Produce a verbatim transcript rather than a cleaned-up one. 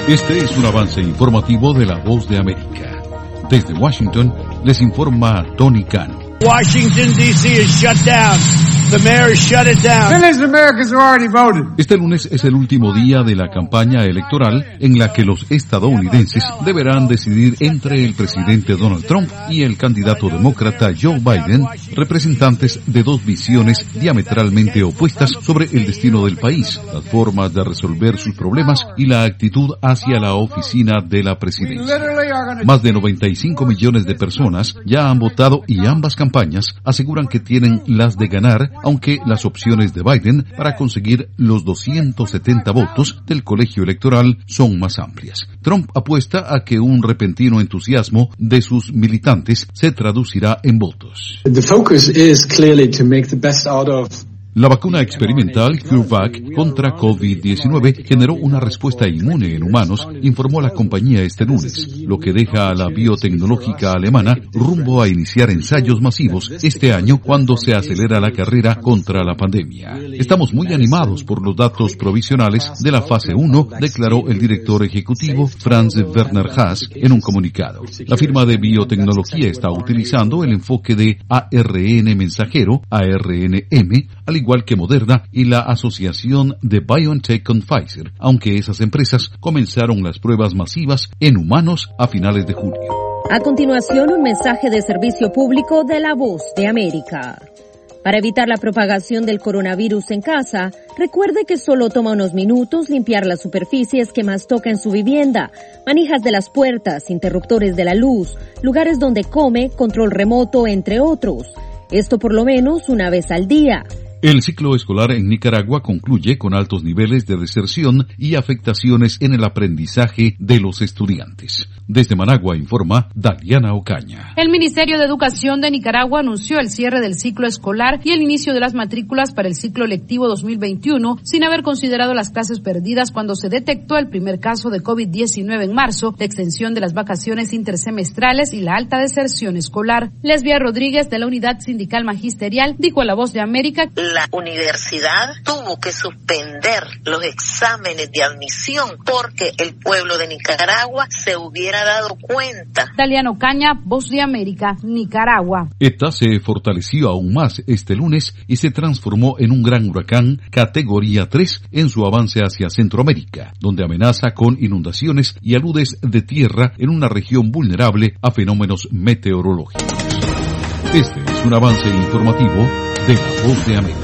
Este es un avance informativo de La Voz de América. Desde Washington les informa Tony Cano. Washington, D C is shut down. The mayor has shut it down. Millions of Americans have already voted. Este lunes es el último día de la campaña electoral en la que los estadounidenses deberán decidir entre el presidente Donald Trump y el candidato demócrata Joe Biden, representantes de dos visiones diametralmente opuestas sobre el destino del país, las formas de resolver sus problemas y la actitud hacia la oficina de la presidencia. Más de noventa y cinco millones de personas ya han votado y ambas campañas aseguran que tienen las de ganar, aunque las opciones de Biden para conseguir los doscientos setenta votos del colegio electoral son más amplias. Trump apuesta a que un repentino entusiasmo de sus militantes se traducirá en votos. The focus is clearly to make the best out of La vacuna experimental CureVac contra COVID diecinueve generó una respuesta inmune en humanos, informó la compañía este lunes, lo que deja a la biotecnológica alemana rumbo a iniciar ensayos masivos este año cuando se acelera la carrera contra la pandemia. Estamos muy animados por los datos provisionales de la fase uno, declaró el director ejecutivo Franz Werner Haas en un comunicado. La firma de biotecnología está utilizando el enfoque de A R N mensajero, A R N M, al igual que Moderna y la asociación de BioNTech con Pfizer, aunque esas empresas comenzaron las pruebas masivas en humanos a finales de junio. A continuación, un mensaje de servicio público de La Voz de América. Para evitar la propagación del coronavirus en casa, recuerde que solo toma unos minutos limpiar las superficies que más toca en su vivienda, manijas de las puertas, interruptores de la luz, lugares donde come, control remoto, entre otros. Esto por lo menos una vez al día. El ciclo escolar en Nicaragua concluye con altos niveles de deserción y afectaciones en el aprendizaje de los estudiantes. Desde Managua informa Daliana Ocaña. El Ministerio de Educación de Nicaragua anunció el cierre del ciclo escolar y el inicio de las matrículas para el ciclo lectivo dos mil veintiuno, sin haber considerado las clases perdidas cuando se detectó el primer caso de COVID diecinueve en marzo, la extensión de las vacaciones intersemestrales y la alta deserción escolar. Lesbia Rodríguez, de la Unidad Sindical Magisterial, dijo a La Voz de América: la universidad tuvo que suspender los exámenes de admisión porque el pueblo de Nicaragua se hubiera dado cuenta. Daliano Caña, Voz de América, Nicaragua. ETA se fortaleció aún más este lunes y se transformó en un gran huracán categoría tres en su avance hacia Centroamérica, donde amenaza con inundaciones y aludes de tierra en una región vulnerable a fenómenos meteorológicos. Este es un avance informativo de La Voz de América.